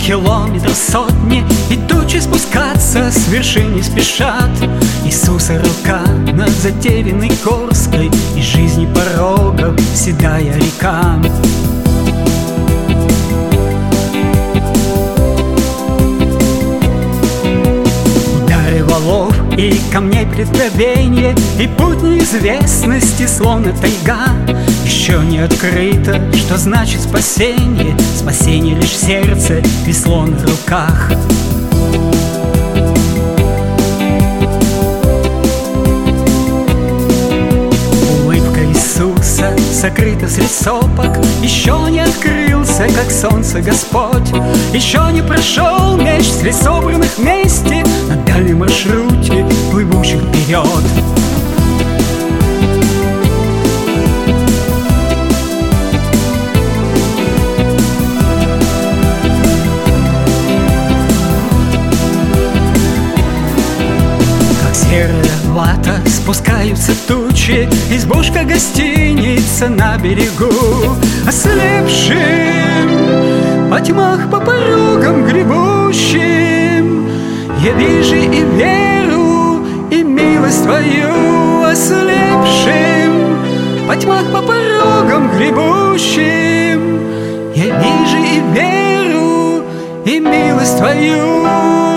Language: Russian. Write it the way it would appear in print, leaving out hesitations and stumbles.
километров сотни, и тучи спускаться с вершины спешат. Иисуса рука над затерянной горской, и жизни порогов седая река. Удары валов и камней преткновенье, и путь неизвестности, словно тайга. Еще не открыто, что значит спасение. Спасение лишь в сердце, весло на руках. Улыбка Иисуса сокрыта средь сопок. Еще не открылся, как солнце, Господь. Еще не прошел меч средь собранных вместе на дальнем маршруте, плывущих вперед. Серая вата, спускаются тучи, избушка гостиница на берегу. Ослепшим во тьмах по порогам гребущим я вижу и веру, и милость Твою. Ослепшим во тьмах по порогам гребущим я вижу и веру, и милость Твою.